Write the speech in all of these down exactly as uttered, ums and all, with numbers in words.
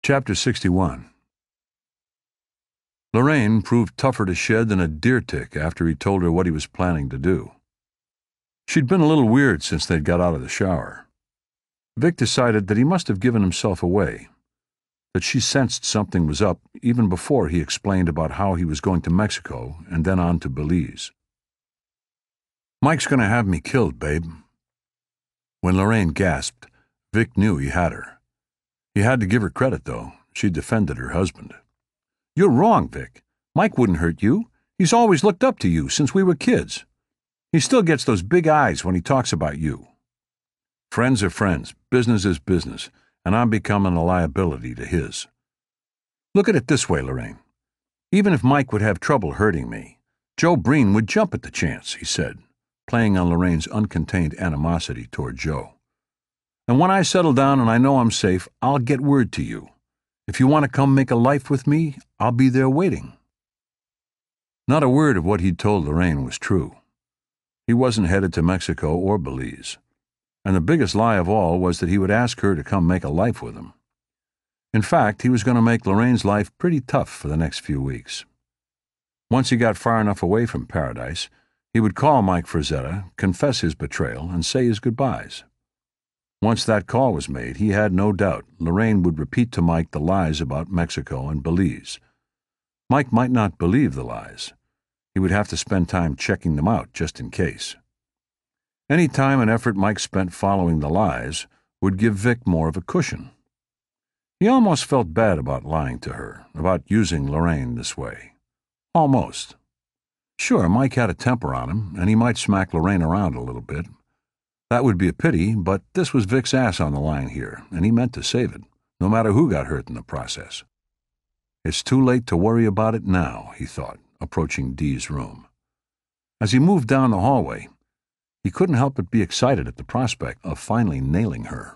Chapter sixty-one. Lorraine proved tougher to shed than a deer tick after he told her what he was planning to do. She'd been a little weird since they'd got out of the shower. Vic decided that he must have given himself away, that she sensed something was up even before he explained about how he was going to Mexico and then on to Belize. "Mike's going to have me killed, babe." When Lorraine gasped, Vic knew he had her. He had to give her credit, though. She defended her husband. "You're wrong, Vic. Mike wouldn't hurt you. He's always looked up to you since we were kids. He still gets those big eyes when he talks about you. Friends are friends, business is business, and I'm becoming a liability to his. Look at it this way, Lorraine. Even if Mike would have trouble hurting me, Joe Breen would jump at the chance," he said, playing on Lorraine's uncontained animosity toward Joe. "And when I settle down and I know I'm safe, I'll get word to you. If you want to come make a life with me, I'll be there waiting." Not a word of what he'd told Lorraine was true. He wasn't headed to Mexico or Belize, and the biggest lie of all was that he would ask her to come make a life with him. In fact, he was going to make Lorraine's life pretty tough for the next few weeks. Once he got far enough away from Paradise, he would call Mike Frazetta, confess his betrayal, and say his goodbyes. Once that call was made, he had no doubt Lorraine would repeat to Mike the lies about Mexico and Belize. Mike might not believe the lies. He would have to spend time checking them out just in case. Any time and effort Mike spent following the lies would give Vic more of a cushion. He almost felt bad about lying to her, about using Lorraine this way. Almost. Sure, Mike had a temper on him, and he might smack Lorraine around a little bit. That would be a pity, but this was Vic's ass on the line here, and he meant to save it, no matter who got hurt in the process. It's too late to worry about it now, he thought, approaching Dee's room. As he moved down the hallway, he couldn't help but be excited at the prospect of finally nailing her.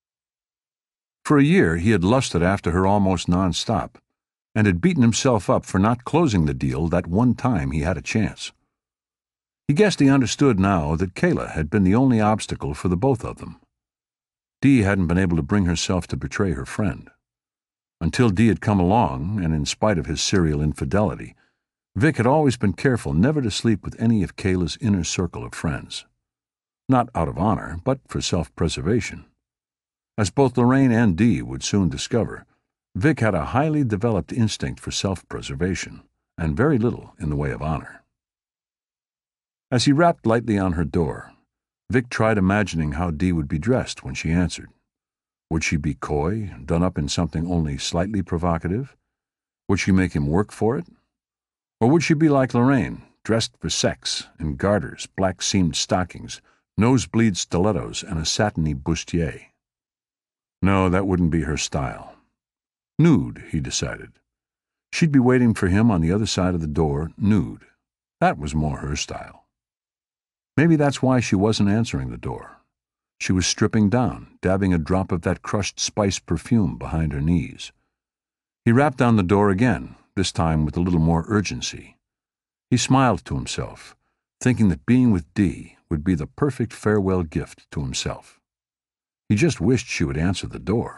For a year he had lusted after her almost nonstop, and had beaten himself up for not closing the deal that one time he had a chance. He guessed he understood now that Kayla had been the only obstacle for the both of them. Dee hadn't been able to bring herself to betray her friend. Until Dee had come along, and in spite of his serial infidelity, Vic had always been careful never to sleep with any of Kayla's inner circle of friends. Not out of honor, but for self-preservation. As both Lorraine and Dee would soon discover, Vic had a highly developed instinct for self-preservation, and very little in the way of honor. As he rapped lightly on her door, Vic tried imagining how Dee would be dressed when she answered. Would she be coy, done up in something only slightly provocative? Would she make him work for it? Or would she be like Lorraine, dressed for sex, in garters, black-seamed stockings, nosebleed stilettos, and a satiny bustier? No, that wouldn't be her style. Nude, he decided. She'd be waiting for him on the other side of the door, nude. That was more her style. Maybe that's why she wasn't answering the door. She was stripping down, dabbing a drop of that crushed spice perfume behind her knees. He rapped on the door again, this time with a little more urgency. He smiled to himself, thinking that being with Dee would be the perfect farewell gift to himself. He just wished she would answer the door.